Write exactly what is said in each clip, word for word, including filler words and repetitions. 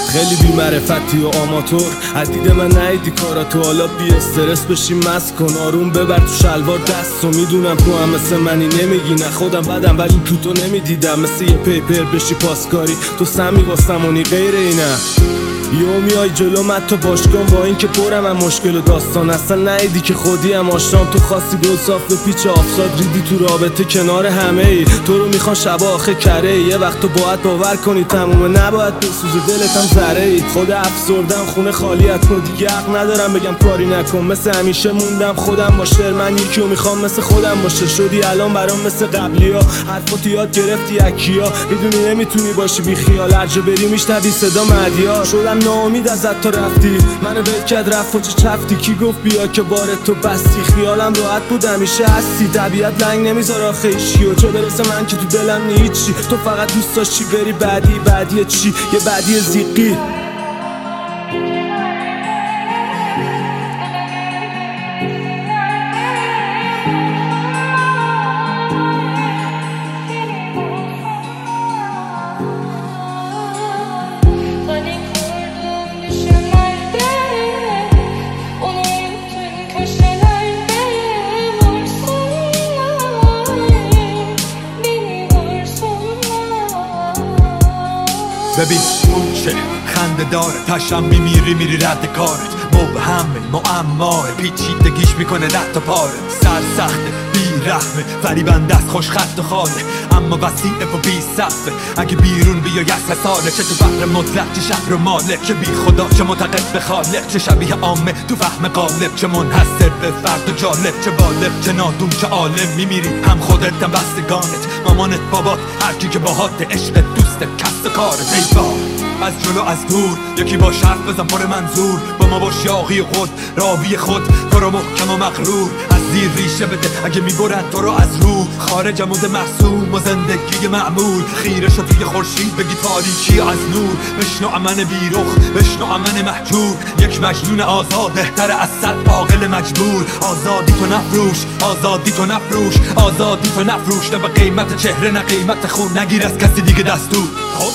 خیلی بی معرفتی و آماتور، عدید من نهیدی کاراتو. حالا بی استرس بشی مست کن، آروم ببر تو شلوار دست و میدونم تو هم مثل منی نمیگی نه خودم بدم ولی تو تو نمیدیدم. مثل یه پیپر بشی پاسکاری تو سمی واسمونی غیر اینه. یو میای جلو من تو باشگاه با این که پرم هم مشکل و داستان. اصلا نهیدی که خودی هم آشنام، تو خواستی گل صاف به پیچ آفساد ریدی تو رابطه کنار همه ای. تو رو میخوان شبا آخه کره ای. یه وقت تو باید باور کنی تمومه نباید بسوزه دلت هم ذره ای. خود افسردم خونه خالیت کن دیگه حق ندارم بگم کاری نکن. مثل همیشه موندم خودم باشه، من یکی رو میخوام مثل خودم باشه. شدی الان برام مثل قبلی ها، حرفاتو یاد گرفتی اکیا. میدونی نمیتونی باشی بی خیال، هر جا بری میشنوی صدا مهدیا. شدم ناامید ازت تا رفتی، منو ول کرد رفت و چه چفتی. کی گفت بیا که بار تو بستی؟ خیالم راحت بود همیشه هستی. طبیعت لنگ نمیذاره آخه ایشیو، چه برسه من که تو دلم نی هیچی. تو فقط دوست داشتی بری بعدی بعدی چی؟ یه بعدی زیقی. ببین اون چه خنده داره، تشم میمیری میری رد کارت. مبهمه معماه پیچیدگیش میکنه رد تا پاره. سر سخته بیرحمه فریبنده است خوش خط و خاله، اما وسیعه و بی صفه. اگه بیرون بیای از حساله، چه تو بحر مطلق چه شهر و مالک، چه بی خدا چه معتقد به خالق، چه شبیه عامه تو فهم قالب، چه منحصر به فرد و جالب، چه بالغ چه نادون چه عالم. میمیری هم خودت هم بستگانت، مامانت بابات هرکی که باهات عشق دوست کس و کارت. ای با از جلو از دور یکی با حرف بزن پر منظور، با ما باش یاغی خود راوی خود. تو رو محکم و مغرور از زیر ریشه بده اگه میبرن تو رو از رو. خارج عمود مرسوم و زندگی معمول، خیره شد توی خورشید بگی تاریکی از نور. بشنو امن بیرخ بشنو امن محجور، یک مجنون آزاد بهتر از صد عاقل مجبور. آزادی تو نفروش آزادی تو نفروش آزادی تو نفروش، نه به قیمت چهره نه قیمت خون. نگیر از کسی دیگه دستور. خب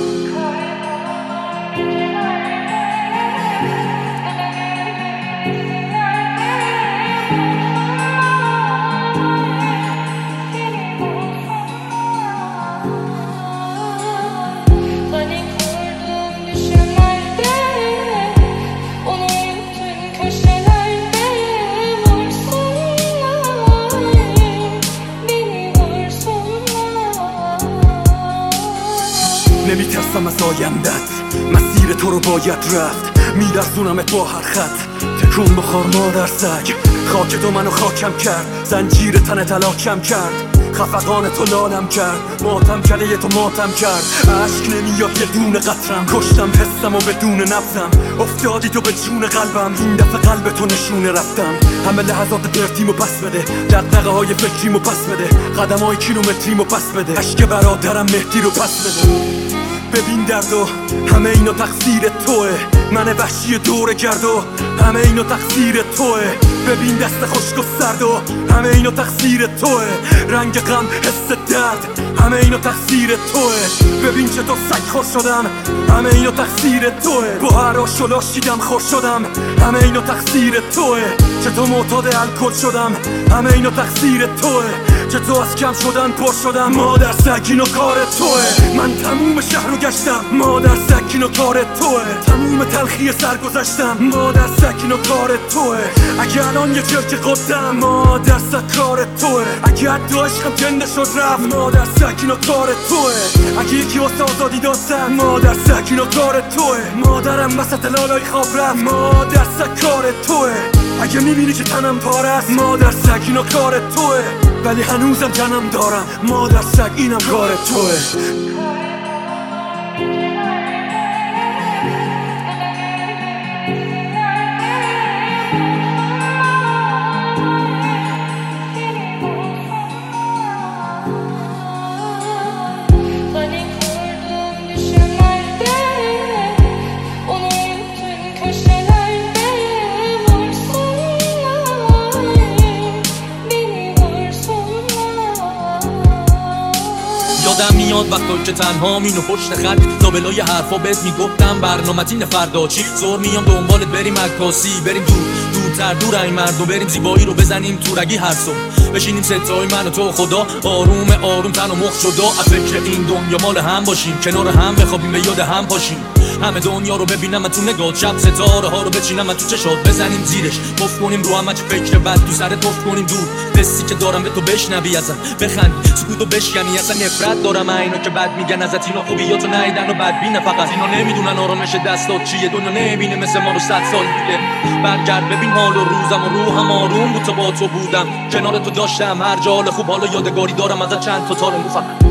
نمیترسم از آیندت، مسیر تو رو باید رفت. میلرزونمت با هر خط، تکون بخور مادر سگ. خاک تو منو خاکم کرد، زنجیر تن تلاکم کرد. خفقان تو لالم کرد، ماتم کله تو ماتم کرد. عشق نمیاد یه دونه قطرم، کشتم حسم و بدون نفسم. افتادی تو به جون قلبم، این دفعه قلب تو نشونه رفتم. همه لحظات پرتیمو پس بده، دغدغه های فکریمو پس بده، قدم های کیلومتریمو پس بده، عشق برادرم مهدی رو پس بده. ببین دردو همه اینو تقصیر توه، من وحشی دور گردو همه اینو تقصیر توه. ببین دست خشک و سرد و همه اینو تقصیر توه. رنگ غم حس درد همه اینو تقصیر توه. ببین چطور سگ خور شدم همه اینو تقصیر توه. با هر آش و لاشیدم خور شدم همه اینو تقصیر توه. چطور معتاد الکل شدم همه اینو تقصیر توه. چطور از کم شدن پر شدم مادر سگ اینو کار توه. من تموم شهر رو گشتم مادر سگ اینو کار توه. تموم تلخی سر گذشتم مادر سگ اینو کار توه. اگه الان یه چرک قدم مادر سگ کار توه. اگه حتی عشقم جنده شد رفت مادر سگ اینو کار توه. اگه یکی واسه آزادی داستن مادر سگ اینو کار توه. مادرم وسط لالای خواب رفت مادر سگ کار توه. اگه میبینی که تنم پاره است مادر سگ اینو کار توه. ولی هنوزم جنم دارم مادر سگ اینم کار توه. یادم میاد میاد وقتا که تنها مینو پشت خط لابلای حرفا بهت میگفتم برنامتین فردا چی زور میام دنبالت بریم عکاسی بریم دور دورتر دور این مردم بریم زیبایی رو بزنیم تو رگی هر صبح بشینیم ستای من و تو خدا آروم آروم تن و مخ شدا از فکر این دنیا مال هم باشیم کنار هم بخوابیم به یاد هم پاشیم همه دنیا رو ببینم من تو نگاه شب ستاره ها رو بچینم من تو چشات بزنیم زیرش مفت کنیم رو هم فکر بد تو سر توف کنیم دور بسی که دارم به تو بشنوی ازم بخندی سکوتو بشکنی اصلا نفرت دارم اینا که بد میگن ازت اینا خوبیاتو نیدن و بدبینه فقط اینا نمیدونن آرامش دستات چیه دنیا نمیبینه مثل ما رو صد سال دیگه برگرد ببین حال و روزم و روحم آروم بود تا با تو بودم کنار تو داشتم هر جا حال خوب حالا یادگاری دارم ازت چند تا تار مو فقط